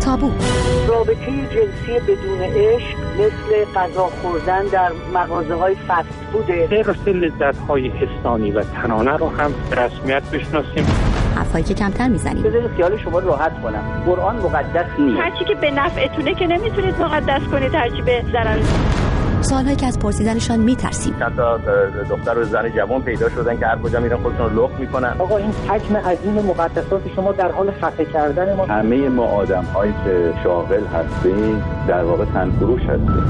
تابو. رابطه جنسی بدون عشق مثل غذا خوردن در مغازه‌های فست فوده. غیر لذت‌های حسانی و تنانه رو هم به رسمیت بشناسیم. حرفایی که کمتر میزنیم. بذارید خیال شما راحت کنم. قرآن مقدس نیست. هرچی که به نفعتونه که نمیتونید مقدس کنید، هرچی به ضرر. سوالهایی که از پرسیدنشان میترسیم. چند تا دختر و زن جوان پیدا شدن که هر کجا میرن خودشون رو لخت میکنن. آقا این حجم عظیم مقدسات شما در حال خفه کردن ما. همه ما آدم‌هایی که شاغل هستیم در واقع تنفروش هستیم.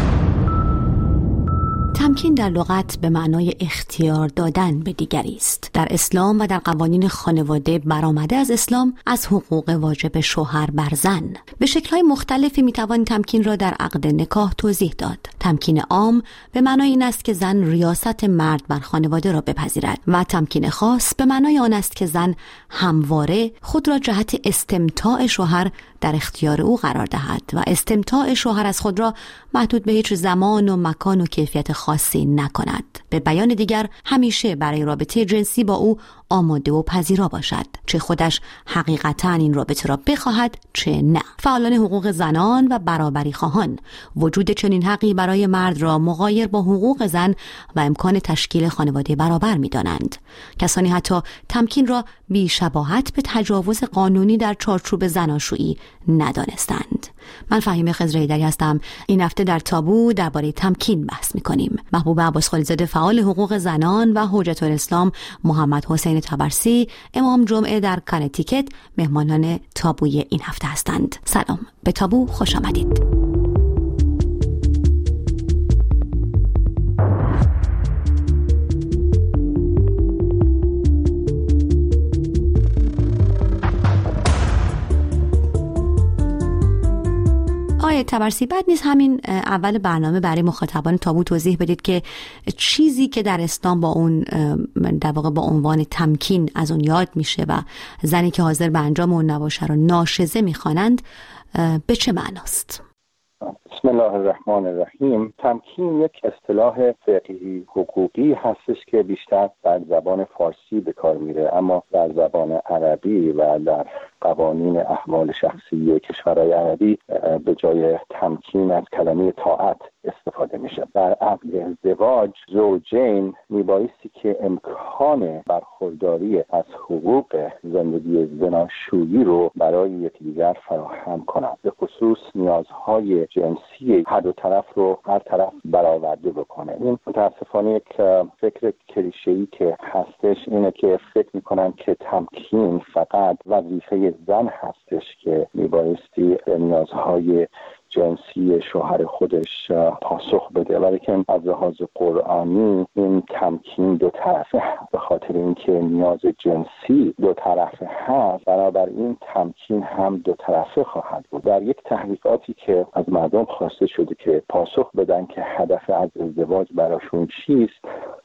تمکین در لغت به معنای اختیار دادن به دیگری است. در اسلام و در قوانین خانواده برآمده از اسلام از حقوق واجب شوهر بر زن. به شکل‌های مختلفی می‌توان تمکین را در عقد نکاح توضیح داد. تمکین عام به معنای این است که زن ریاست مرد بر خانواده را بپذیرد و تمکین خاص به معنای آن است که زن همواره خود را جهت استمتاع شوهر در اختیار او قرار دهد و استمتاع شوهر از خود را محدود به هیچ زمان و مکان و کیفیت خاصی نکند. به بیان دیگر همیشه برای رابطه جنسی با او آماده و پذیرا باشد، چه خودش حقیقتاً این رابطه را بخواهد چه نه. فعالان حقوق زنان و برابری خواهان وجود چنین حقی برای مرد را مغایر با حقوق زن و امکان تشکیل خانواده برابر می‌دانند. کسانی حتی تمکین را بی‌شباهت به تجاوز قانونی در چارچوب زناشویی ندانستند. من فهیمه خضرایی‌دری هستم. این هفته در تابو درباره تمکین بحث می‌کنیم. محبوب عباس خلیزاده فعال حقوق زنان و حجت الاسلام محمد حسین طبرسی امام جمعه در کانتیکت مهمانان تابوی این هفته هستند. سلام، به تابو خوش آمدید. آقای طبرسی، بعد نیست همین اول برنامه برای مخاطبان تابو توضیح بدید که چیزی که در اسلام با اون در واقع با عنوان تمکین از اون یاد میشه و زنی که حاضر به انجام اون نباشه رو ناشزه میخوانند به چه معناست؟ بسم الله الرحمن الرحیم. تمکین یک اصطلاح فقهی حقوقی هستش که بیشتر در زبان فارسی به کار میره، اما در زبان عربی و در قوانین احوال شخصی کشورهای عربی به جای تمکین از کلمه طاعت استفاده میشه. در عقد ازدواج زوجین میبایستی که امکان برخورداری از حقوق زندگی زناشویی رو برای یکدیگر فراهم کنند، به خصوص نیازهای جنسی هر دو طرف رو هر طرف برآورده بکنه. این متاسفانه یک فکر کلیشه‌ای که هستش اینه که فکر میکنن که تمکین فقط وظیفه زن هستش که میبایستی نیازهای جنسی شوهر خودش پاسخ بده، ولیکن از لحاظ قرآنی این تمکین دو طرفه هست. به خاطر اینکه نیاز جنسی دو طرفه هست، بنابراین تمکین هم دو طرفه خواهد بود. در یک تحقیقاتی که از مردم خواسته شده که پاسخ بدن که هدف از ازدواج براشون چیست،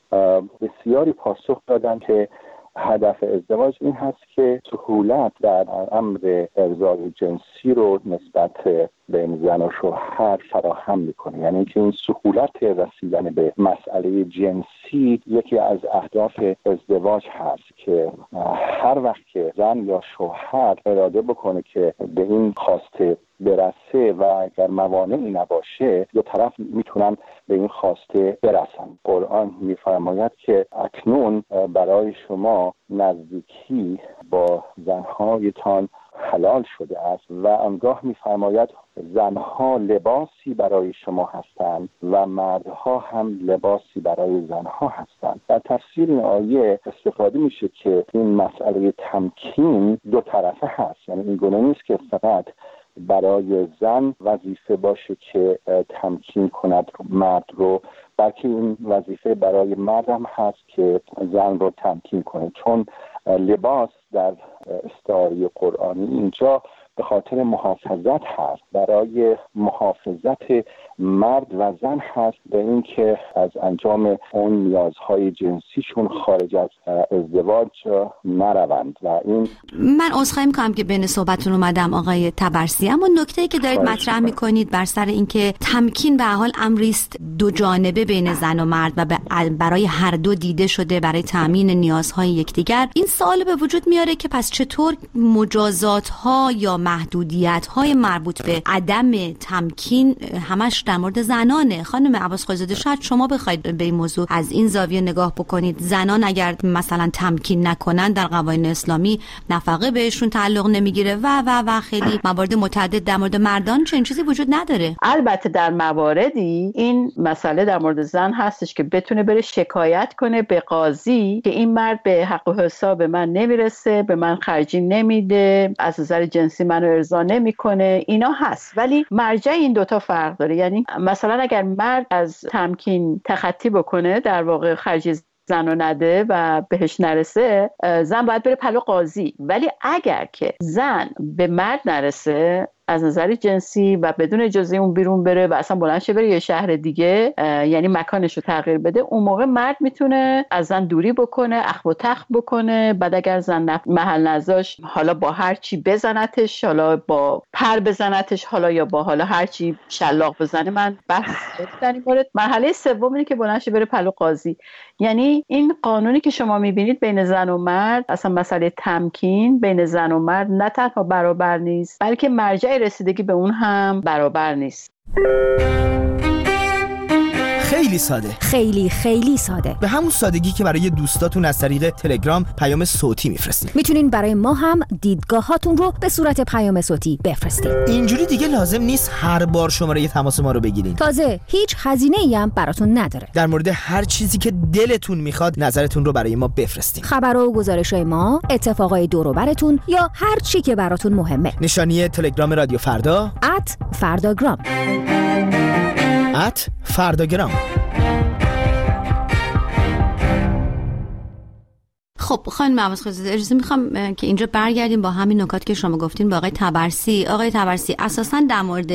بسیاری پاسخ دادن که هدف ازدواج این هست که سهولت در امر ارضای جنسی رو نسبت بین زن و شوهر فراهم میکنه. یعنی که این سهولت رسیدن به مسئله جنسی یکی از اهداف ازدواج هست که هر وقت که زن یا شوهر اراده بکنه که به این خواسته برسه و اگر موانعی نباشه دو طرف میتونن به این خواسته برسن. قرآن میفرماید که اکنون برای شما نزدیکی با زنهایتان حلال شده است و آنگاه میفرماید زنها لباسی برای شما هستند و مردها هم لباسی برای زنها هستند. در تفسیر این آیه استفاده میشه که این مسئله تمکین دو طرفه هست. یعنی این گونه نیست که فقط برای زن وظیفه باشه که تمکین کند مرد رو، بلکه این وظیفه برای مرد هم هست که زن رو تمکین کنه، چون لباس در استعاره قرآنی اینجا به خاطر محافظت هست، برای محافظت مرد و زن هست به این که از انجام اون نیازهای جنسیشون خارج از ازدواج نروند. و این من عذرخواهی میکنم که بین صحبتتون اومدم آقای طبرسی، اما نکته‌ای که دارید مطرح میکنید بر سر این که تمکین به حال امری است دو جانبه بین زن و مرد و برای هر دو دیده شده برای تامین نیازهای یکدیگر، این سوال به وجود میاره که پس چطور مجازات ها یا محدودیت‌های مربوط به عدم تمکین همش در مورد زنانه. خانم عباسقلی‌زاده، شاید شما بخواید به این موضوع از این زاویه نگاه بکنید. زنان اگر مثلا تمکین نکنن در قوانین اسلامی نفقه بهشون تعلق نمیگیره و خیلی موارد متعدد. در مورد مردان چنین چیزی وجود نداره. البته در مواردی این مسئله در مورد زن هستش که بتونه بره شکایت کنه به قاضی که این مرد به حق و حساب من نمیرسه، به من خرجی نمیده، از نظر جنسی منو ارضا نمیکنه، اینا هست. ولی مرجع این دوتا فرق داره. یعنی مثلا اگر مرد از تمکین تخطی بکنه، در واقع خرجی زن رو نده و بهش نرسه، زن باید بره پلو قاضی. ولی اگر که زن به مرد نرسه از نظر جنسی و بدون اجازه اون بیرون بره و اصلا بلند شه بره یه شهر دیگه، یعنی مکانش رو تغییر بده، اون موقع مرد میتونه از زن دوری بکنه، اخم و تخم بکنه. بعد اگر زن محل نذاش، حالا با هر چی بزنتش، حالا با پر بزنتش، حالا یا با حالا هر چی شلاق بزنه، من بحث در این مورد. مرحله سوم اینه که بلند شه بره پلو قاضی. یعنی این قانونی که شما میبینید بین زن و مرد، اصلا مسئله تمکین بین زن و مرد نه تنها برابر نیست، بلکه مرجع رسیدگی به اون هم برابر نیست. خیلی ساده، خیلی ساده، به همون سادگی که برای دوستاتون از طریق تلگرام پیام صوتی میفرستین. میتونین برای ما هم دیدگاهاتون رو به صورت پیام صوتی بفرستین. اینجوری دیگه لازم نیست هر بار شماره تماس ما رو بگیرین. تازه هیچ هزینه‌ای هم براتون نداره. در مورد هر چیزی که دلتون میخواد نظرتون رو برای ما بفرستین. خبرها و گزارش‌های ما، اتفاقای دور و براتون یا هر چی که براتون مهمه. نشانی تلگرام رادیو فردا @فرداگرام. @فرداگرام. خب خانم عباسقلی‌زاده، اجازه میخوام که اینجا برگردیم با همین نکات که شما گفتین با آقای طبرسی. آقای طبرسی، اساساً در مورد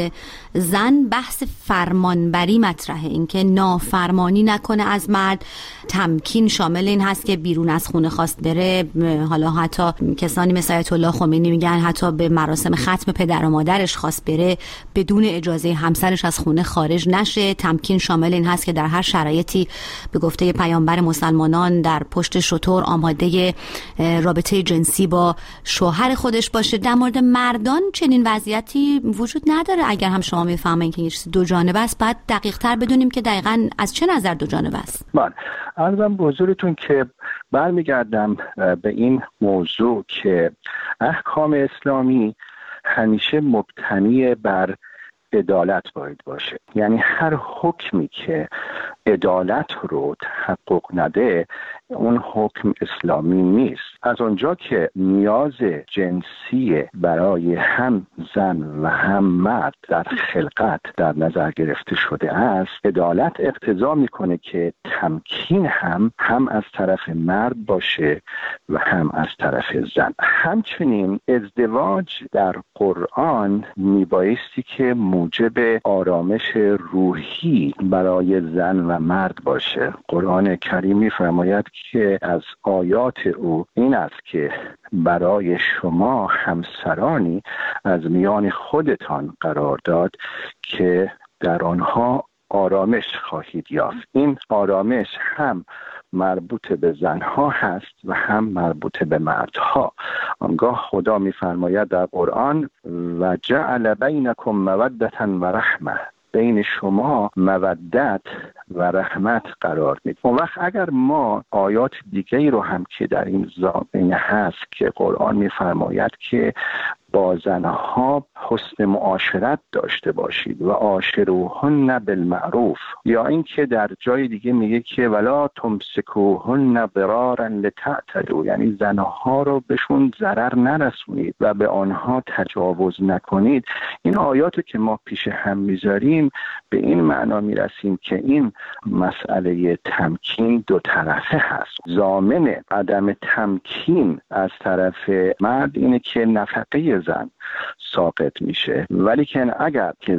زن بحث فرمانبری مطرحه، این که نافرمانی نکنه از مرد. تمکین شامل این هست که بیرون از خونه خواست بره، حالا حتی کسانی مثل آیت الله خمینی میگن حتی به مراسم ختم پدر و مادرش خواست بره، بدون اجازه همسرش از خونه خارج نشه. تمکین شامل این هست که در هر شرایطی به گفته پیامبر مسلمانان در پشت شتر آماده رابطه جنسی با شوهر خودش باشه. در مورد مردان چنین وضعیتی وجود نداره. اگر هم شما میفهمین که یه چیز دو جانبه است، باید دقیق تر بدونیم که دقیقاً از چه نظر دو جانبه است. بله، عرضم به حضورتون که برمیگردم به این موضوع که احکام اسلامی همیشه مبتنی بر عدالت باید باشه. یعنی هر حکمی که عدالت رو تحقق نده اون حکم اسلامی نیست. از اونجا که نیاز جنسی برای هم زن و هم مرد در خلقت در نظر گرفته شده است، عدالت اقتضا میکنه که تمکین هم از طرف مرد باشه و هم از طرف زن. همچنین ازدواج در قرآن میبایستی که موجب آرامش روحی برای زن و مرد باشه. قرآن کریم میفرماید که از آیات او این است که برای شما همسرانی از میان خودتان قرار داد که در آنها آرامش خواهید یافت. این آرامش هم مربوط به زنها هست و هم مربوط به مردها. آنگاه خدا میفرماید در قرآن و جعل بینکم مودة و رحمه، بین شما مودت و رحمت قرار میده. اون وقت اگر ما آیات دیگری رو هم که در این زمینه هست که قرآن میفرماید که با زنها حسن معاشرت داشته باشید و عاشروهن بالمعروف، یا اینکه در جای دیگه میگه که ولا تمسکوهن ضرارا لتعتدوا، یعنی زنها رو بهشون ضرر نرسونید و به آنها تجاوز نکنید. این آیاتو که ما پیش هم میذاریم به این معنا میرسیم که این مسئله تمکین دو طرفه هست. ضامن عدم تمکین از طرف مرد اینه که نفقه زن ساقط میشه، ولی که اگر که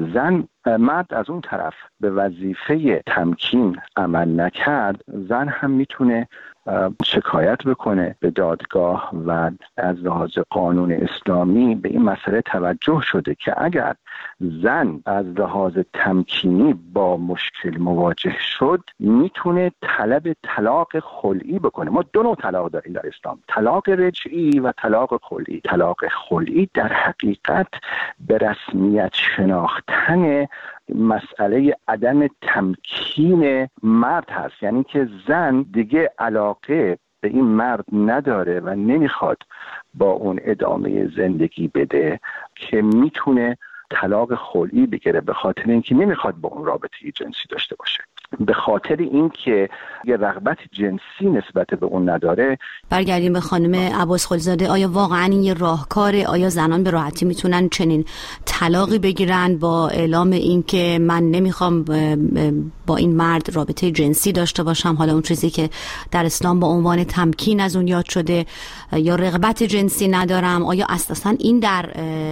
مرد از اون طرف به وظیفه تمکین عمل نکرد، زن هم میتونه شکایت بکنه به دادگاه و از لحاظ قانون اسلامی به این مسئله توجه شده که اگر زن از لحاظ تمکینی با مشکل مواجه شد میتونه طلب طلاق خلعی بکنه. ما دو نوع طلاق داریم در اسلام، طلاق رجعی و طلاق خلعی. طلاق خلعی در حقیقت به رسمیت شناختن مسئله عدم تمکین مرد هست، یعنی که زن دیگه علاقه به این مرد نداره و نمیخواد با اون ادامه زندگی بده که میتونه طلاق خلعی بگیره به خاطر اینکه نمیخواد با اون رابطه جنسی داشته باشه، به خاطر اینکه یه رغبت جنسی نسبت به اون نداره. برگردیم به خانم عباس خلیزاده، آیا واقعا این یه راهکاره؟ آیا زنان به راحتی میتونن چنین طلاقی بگیرن با اعلام اینکه من نمیخوام با این مرد رابطه جنسی داشته باشم، حالا اون چیزی که در اسلام با عنوان تمکین از اون یاد شده، یا رغبت جنسی ندارم؟ آیا اساسا این در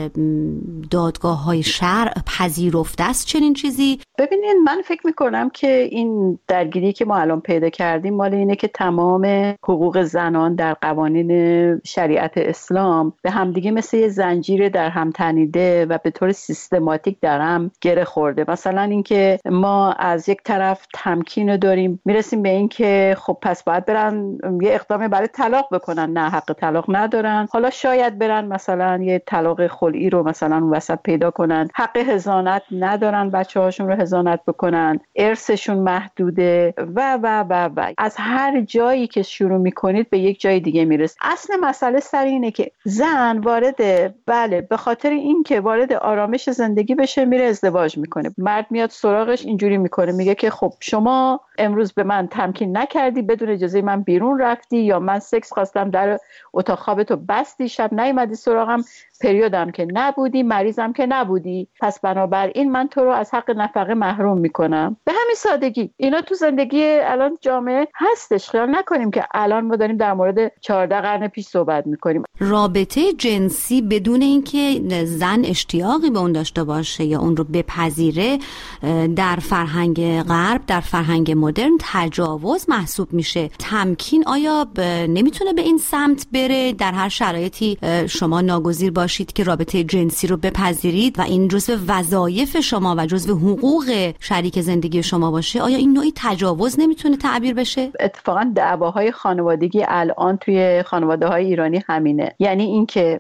دادگاه‌های شرع پذیرفته است چنین چیزی؟ ببینید، من فکر میکنم که این درگیری که ما الان پیدا کردیم مال اینه که تمام حقوق زنان در قوانین شریعت اسلام به همدیگه مثل یه زنجیر در هم تنیده و به طور سیستماتیک در هم گره خورده. مثلا اینکه ما از یک طرف تمکین داریم، میرسیم به این که خب پس باید برن یه اقدامی برای طلاق بکنن، نه حق طلاق ندارن، حالا شاید برن مثلا یه طلاق خلعی رو مثلا اون وسط پیدا کنن، حق حضانت ندارن، بچه‌هاشون رو حضانت بکنن، ارثشون محدوده و از هر جایی که شروع میکنید به یک جای دیگه میرسید. اصل مسئله سر اینه که زن وارد به خاطر اینکه وارد آرامش زندگی بشه میره ازدواج میکنه، مرد میاد سراغش اینجوری میکنه، میگه که خب شما امروز به من تمکین نکردی، بدون اجازه من بیرون رفتی، یا من سکس خواستم در اتاق خوابتو بستی، شب نیومدی سراغم، پریودم که نبودی، مریضم که نبودی، پس بنابراین من تو رو از حق نفقه محروم میکنم. به همین سادگی. اینا تو زندگی الان جامعه هستش. خیال نکنیم که الان ما داریم در مورد 14 قرن پیش صحبت میکنیم. رابطه جنسی بدون اینکه زن اشتیاقی به اون داشته باشه یا اون رو بپذیره در فرهنگ غرب، در فرهنگ مدرن تجاوز محسوب میشه. تمکین آیا نمیتونه به این سمت بره؟ در هر شرایطی شما ناگزیر باشید که رابطه جنسی رو بپذیرید و این جزو وظایف شما و جزو حقوق شریک زندگی شما باشه. آیا این نوعی تجاوز نمیتونه تعبیر بشه؟ اتفاقا دعواهای خانوادگی الان توی خانواده‌های ایرانی همینه، یعنی اینکه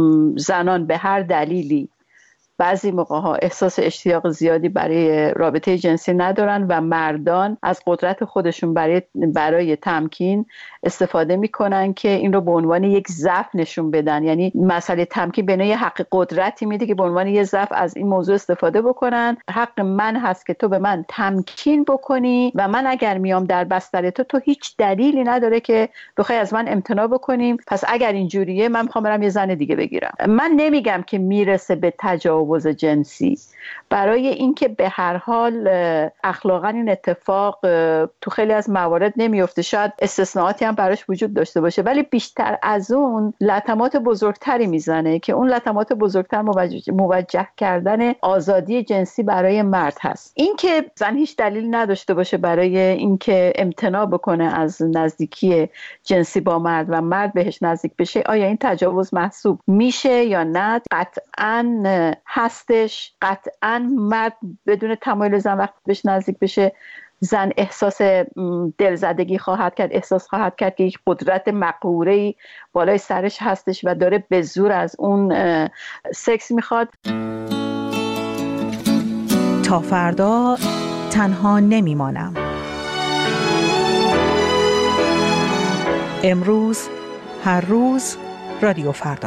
زنان به هر دلیلی بعضی موقع‌ها احساس اشتیاق زیادی برای رابطه جنسی ندارن و مردان از قدرت خودشون برای تمکین استفاده میکنن که این رو به عنوان یک ضعف نشون بدن. یعنی مسئله تمکین به نوعی حق قدرتی میده که به عنوان یک ضعف از این موضوع استفاده بکنن. حق من هست که تو به من تمکین بکنی و من اگر میام در بستر تو هیچ دلیلی نداره که بخوای از من امتناع بکنیم، پس اگر اینجوریه من میخوام برم یه زن دیگه بگیرم. من نمیگم که میرسه به تجاوز جنسی، برای اینکه به هر حال اخلاقا این اتفاق تو خیلی از موارد نمیفته، شاید استثناءاتی هم براش وجود داشته باشه، ولی بیشتر از اون لطمات بزرگتری میزنه که اون لطمات بزرگتر موجه کردن آزادی جنسی برای مرد هست. اینکه زن هیچ دلیل نداشته باشه برای اینکه امتناع بکنه از نزدیکی جنسی با مرد و مرد بهش نزدیک بشه، آیا این تجاوز محسوب میشه یا نه؟ قطعاً هستش. قطعاً مرد بدون تمایل زن وقتی بهش نزدیک بشه، زن احساس دلزدگی خواهد کرد، احساس خواهد کرد که یک قدرت مقهوره‌ای بالای سرش هستش و داره به زور از اون سکس میخواد. تا فردا تنها نمیمانم. امروز، هر روز، رادیو فردا.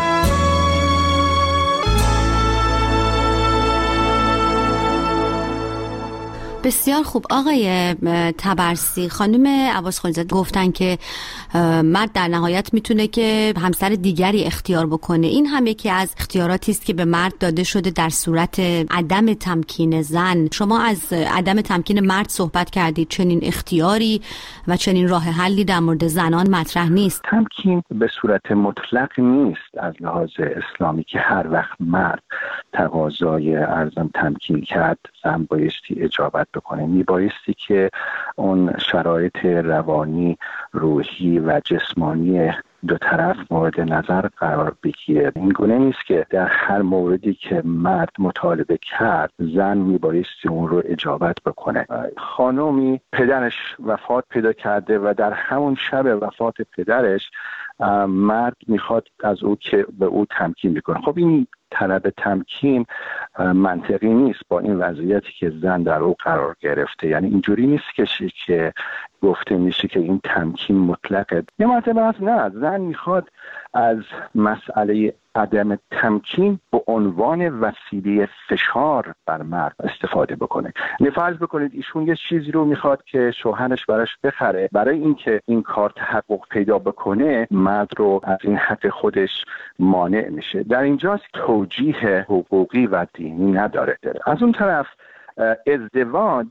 بسیار خوب. آقای طبرسی، خانم عباس خلیزاده گفتن که مرد در نهایت میتونه که همسر دیگری اختیار بکنه. این هم یکی از اختیاراتی است که به مرد داده شده در صورت عدم تمکین زن. شما از عدم تمکین مرد صحبت کردید. چنین اختیاری و چنین راه حلی در مورد زنان مطرح نیست. تمکین به صورت مطلق نیست از لحاظ اسلامی که هر وقت مرد تقاضای ارزم تمکین کرد زن بایستی اجابت بکنه. میبایستی که اون شرایط روانی، روحی و جسمانی دو طرف مورد نظر قرار بگیره. این گونه نیست که در هر موردی که مرد مطالبه کرد زن میبایستی اون رو اجابت بکنه. خانومی پدرش وفات پیدا کرده و در همون شب وفات پدرش مرد میخواد از او که به او تمکین بکنه. خب این طلب تمکین منطقی نیست با این وضعیتی که زن در او قرار گرفته. یعنی اینجوری نیست که گفته میشه که این تمکین مطلقه. یه مرتبه هست نه، زن میخواد از مسئله عدم تمکین به عنوان وسیله فشار بر مرد استفاده بکنه. فرض بکنید ایشون یه چیزی رو میخواد که شوهرش براش بخره، برای اینکه این کار تحقق پیدا بکنه مرد رو از این حق خودش مانع میشه. در اینجاست توجیه حقوقی و دینی نداره. از اون طرف ازدواج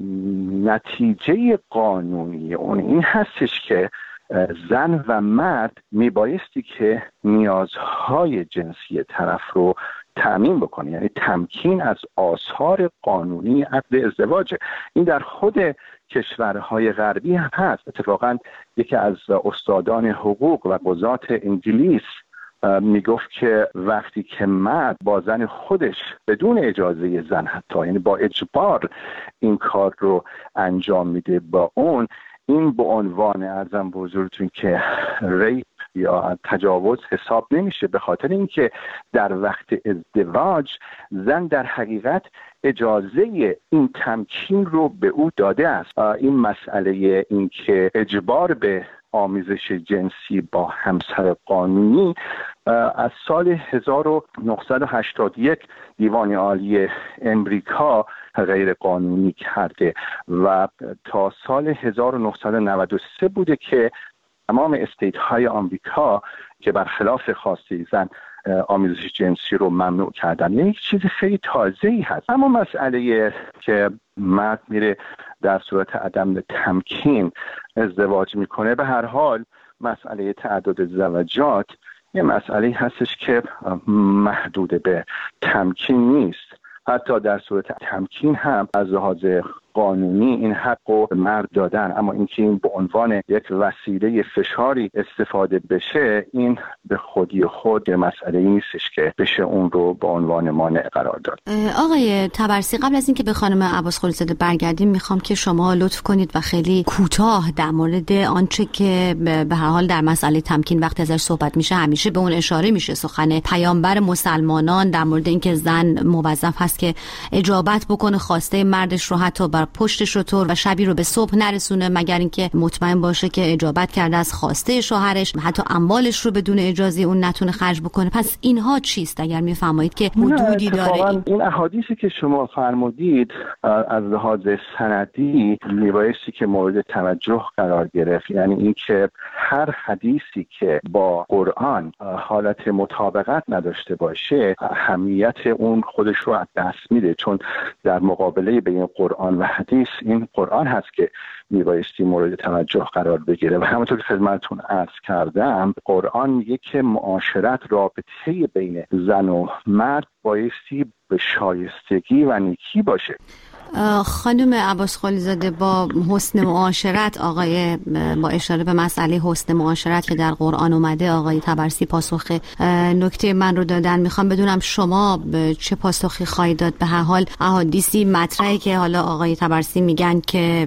نتیجه قانونی اون این هستش که زن و مرد میبایستی که نیازهای جنسی طرف رو تأمین بکنه. یعنی تمکین از آثار قانونی عقد ازدواجه. این در خود کشورهای غربی هم هست. اتفاقا یکی از استادان حقوق و قضات انگلیس میگفت که وقتی که مرد با زن خودش بدون اجازه زن حتی یعنی با اجبار این کار رو انجام میده با اون، این به عنوان ارزم به حضورتون که ریپ یا تجاوز حساب نمیشه، به خاطر اینکه در وقت ازدواج زن در حقیقت اجازه این تمکین رو به او داده است. این مسئله این که اجبار به آمیزش جنسی با همسر قانونی از سال 1981 دیوان عالی امریکا غیر قانونی کرده و تا سال 1993 بوده که تمام استیت های آمریکا که برخلاف خواسته زن آمیزش جنسی رو ممنوع کردن. یعنی یک چیز خیلی تازه‌ای هست. اما مسئله که مرد میره در صورت عدم تمکین ازدواج میکنه، به هر حال مسئله تعدد زوجات یه مسئله هستش که محدود به تمکین نیست. حتی در صورت تمکین هم از لحاظ قانونی این حق رو مرد دادن، اما اینکه این به عنوان یک وسیله فشاری استفاده بشه، این به خودی خود مسئله نیستش که بشه اون رو به عنوان مانع قرار داد. آقای طبرسی، قبل از اینکه به خانم عباس خلیزاده برگردیم میخوام که شما لطف کنید و خیلی کوتاه در مورد آنچه که به هر حال در مسئله تمکین وقتی ازش صحبت میشه همیشه به اون اشاره میشه. سخن پیامبر مسلمانان در مورد اینکه زن موظف هست که اجابت بکنه خواسته مردش رو، حتی بر پشتش رو طور و شبی رو به صبح نرسونه مگر اینکه مطمئن باشه که اجابت کرده از خواسته شوهرش، حتی اموالش رو بدون اجازه اون نتونه خرج بکنه. پس اینها چیست اگر میفرمایید که حدودی داره؟ این احادیثی که شما فرمودید از لحاظ سندی میبایستی که مورد توجه قرار گرفت. یعنی اینکه هر حدیثی که با قرآن حالت مطابقت نداشته باشه اهمیت اون خودش رو از دست میده، چون در مقابله بین قرآن و حدیث این قرآن هست که میبایستی مورد توجه قرار بگیره. و همونطور که خدمتتون عرض کردم قرآن یک معاشرت، رابطه بین زن و مرد بایستی به شایستگی و نیکی باشه. خانم عباس خلیزاده، با حسن معاشرت، آقای با اشاره به مسئله حسن معاشرت که در قرآن اومده آقای طبرسی پاسخ نکته من رو دادن. میخوام بدونم شما چه پاسخی خواهید داد؟ به هر حال احادیثی مطرحی که حالا آقای طبرسی میگن که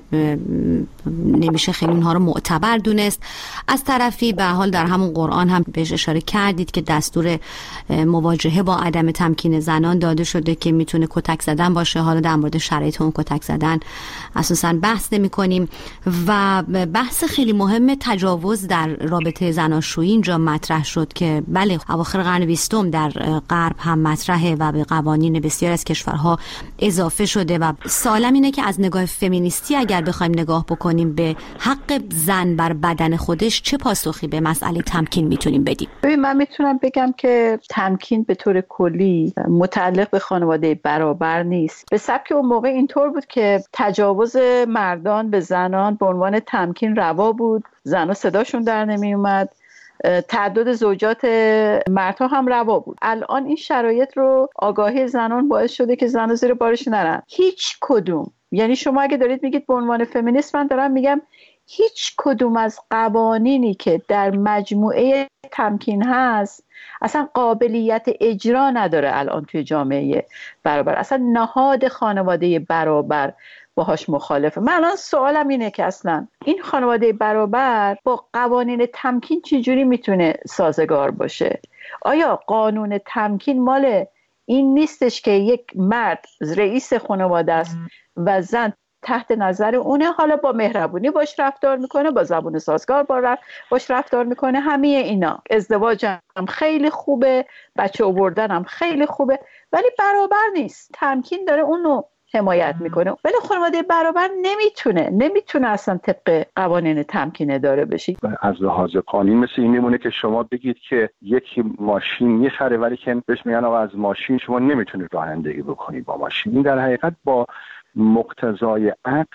نمیشه خیلی اونها رو معتبر دونست، از طرفی به هر حال در همون قرآن هم بهش اشاره کردید که دستور مواجهه با عدم تمکین زنان داده شده که میتونه کتک زدن باشه. حالا در مورد شرایط اون کتک زدن اساساً بحث نمی کنیم. و بحث خیلی مهم تجاوز در رابطه زناشویی اینجا مطرح شد که بله اواخر قرن 20 در غرب هم مطرحه و به قوانین بسیار از کشورها اضافه شده و سالم اینه که از نگاه فمینیستی اگر بخوایم نگاه بکنیم به حق زن بر بدن خودش، چه پاسخی به مسئله تمکین میتونیم بدیم؟ ببین، من میتونم بگم که تمکین به طور کلی متعلق به خانواده برابر نیست. به سبک اون موقع اینطور بود که تجاوز مردان به زنان به عنوان تمکین روا بود، زنها صداشون در نمی اومد، تعدد زوجات مردها هم روا بود. الان این شرایط رو آگاهی زنان باعث شده که زنها زیر بارش نرن. هیچ کدوم یعنی شما اگه دارید میگید به عنوان فمینیست، من دارم میگم هیچ کدوم از قوانینی که در مجموعه تمکین هست اصلا قابلیت اجرا نداره الان توی جامعه برابر. اصلا نهاد خانواده برابر باهاش مخالفه. من الان سوالم اینه که اصلا این خانواده برابر با قوانین تمکین چجوری میتونه سازگار باشه؟ آیا قانون تمکین مال این نیستش که یک مرد رئیس خانواده است و زن تحت نظر اونه، حالا با مهربونی باش رفتار میکنه، با زبون سازگار باش رفتار میکنه، همه اینا. ازدواج هم خیلی خوبه، بچه آوردن هم خیلی خوبه، ولی برابر نیست. تمکین داره اونو حمایت میکنه، ولی خانواده برابر نمیتونه اصلا طبق قوانین تمکین اداره بشه. از لحاظ قانونی مثل این میمونه که شما بگید که یکی ماشین میخره ولی که بهش میگن آقا از ماشین شما نمیتونید رانندگی بکنید با ماشین. این در حقیقت با مقتضای عقد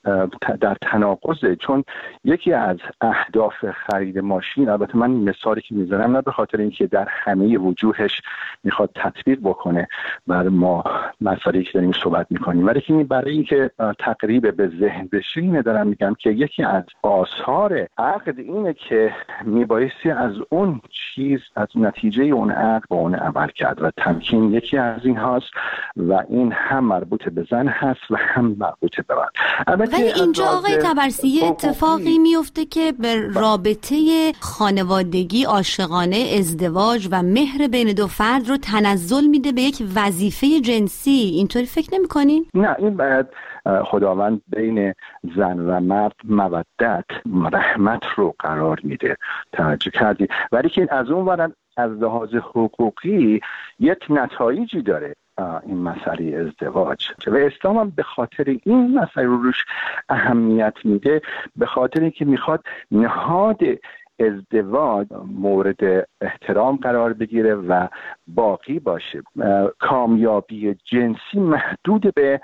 در تناقضه، چون یکی از اهداف خرید ماشین، البته من مثالی که میزنم نه به خاطر اینکه در همه وجوهش میخواد تطبیق بکنه بر ما مسائلی که داریم صحبت میکنیم، ولی که برای اینکه تقریب به ذهن بشه اینه دارم میگم که یکی از آثار عقد اینه که میبایستی از اون چیز، از نتیجه اون عقد با اون عمل کرد و تمکین یکی از این هاست و این هم مربوط به زن هست و هم مربوط به مرد. ولی اینجا آقای طبرسی اتفاقی میفته که به رابطه خانوادگی، عاشقانه، ازدواج و مهر بین دو فرد رو تنزل میده به یک وظیفه جنسی. اینطوری فکر نمی‌کنین؟ نه، این باید خداوند بین زن و مرد مودت، رحمت رو قرار میده. توجه کردی؟ ولی که از اون ور از لحاظ حقوقی یک نتایجی داره این مسئله ازدواج و اسلام هم به خاطر این مسئله رو روش اهمیت میده، به خاطر اینکه میخواد نهاد ازدواج مورد احترام قرار بگیره و باقی باشه. کامیابی جنسی محدود به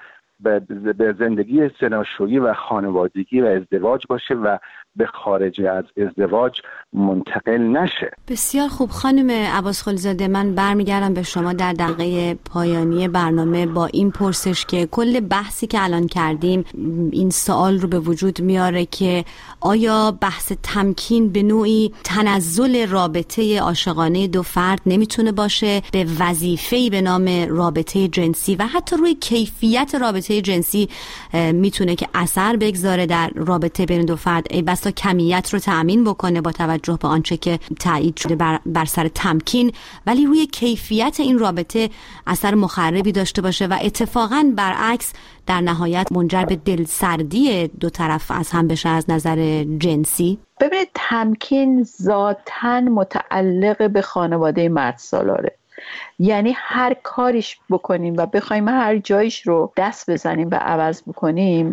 زندگی زناشویی و خانوادگی و ازدواج باشه و به خارج از ازدواج منتقل نشه. بسیار خوب خانم عباس خلیزاده، من برمیگردم به شما در دقیقه پایانی برنامه با این پرسش که کل بحثی که الان کردیم این سوال رو به وجود میاره که آیا بحث تمکین به نوعی تنزل رابطه عاشقانه دو فرد نمیتونه باشه به وظیفه‌ای به نام رابطه جنسی و حتی روی کیفیت رابطه جنسی میتونه که اثر بگذاره در رابطه بین دو فرد، ای بسا کمیت رو تأمین بکنه با توجه به آنچه که تایید شده بر سر تمکین، ولی روی کیفیت این رابطه اثر مخربی داشته باشه و اتفاقاً برعکس در نهایت منجر به دلسردی دو طرف از هم بشه از نظر جنسی؟ ببینید، تمکین ذاتاً متعلق به خانواده مرد سالاره. یعنی هر کاریش بکنیم و بخوایم هر جایش رو دست بزنیم و عوض بکنیم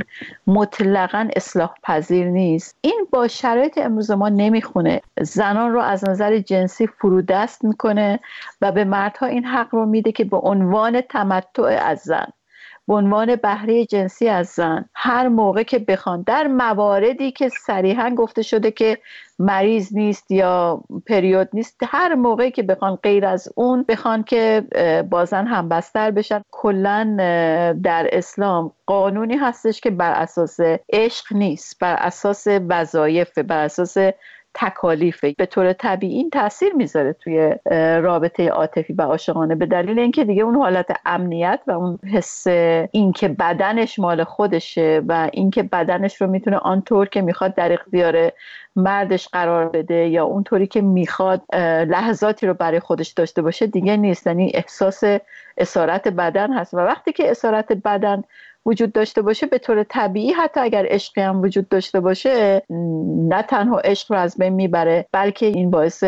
مطلقاً اصلاح پذیر نیست. این با شرایط امروز ما نمیخونه. زنان رو از نظر جنسی فرودست میکنه و به مردها این حق رو میده که به عنوان تمتع از زن، به عنوان بهره جنسی از زن، هر موقع که بخوان، در مواردی که صریحاً گفته شده که مریض نیست یا پریود نیست، هر موقعی که بخوان غیر از اون بخوان که با زن همبستر بشن. کلاً در اسلام قانونی هستش که بر اساس عشق نیست، بر اساس وظایف، بر اساس تکالیفه. به طور طبیعی این تاثیر میذاره توی رابطه عاطفی و عاشقانه، به دلیل اینکه دیگه اون حالت امنیت و اون حس اینکه بدنش مال خودشه و اینکه بدنش رو میتونه آنطور که میخواد در اختیار مردش قرار بده یا اونطوری که میخواد لحظاتی رو برای خودش داشته باشه دیگه نیست. یعنی احساس اسارت بدن هست و وقتی که اسارت بدن وجود داشته باشه به طور طبیعی حتی اگر عشقی هم وجود داشته باشه نه تنها عشق رو از بین میبره بلکه این باعث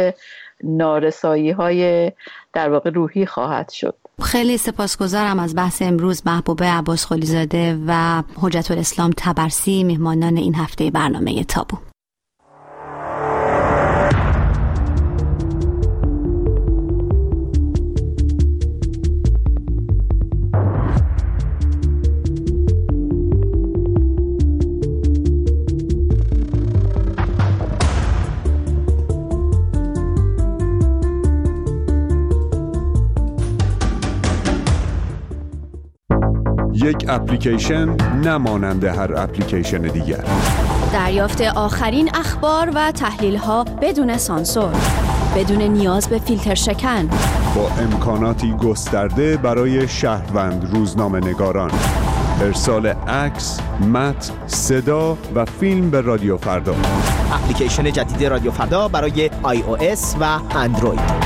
نارسایی های در واقع روحی خواهد شد. خیلی سپاسگزارم از بحث امروز محبوبه عباس خلیزاده و حجت الاسلام طبرسی، مهمانان این هفته برنامه تابو. یک اپلیکیشن نمانند هر اپلیکیشن دیگر. دریافت آخرین اخبار و تحلیل‌ها بدون سانسور، بدون نیاز به فیلتر شکن، با امکاناتی گسترده برای شهروند روزنامه‌نگاران. ارسال عکس، متن، صدا و فیلم به رادیو فردا. اپلیکیشن جدید رادیو فردا برای iOS و اندروید.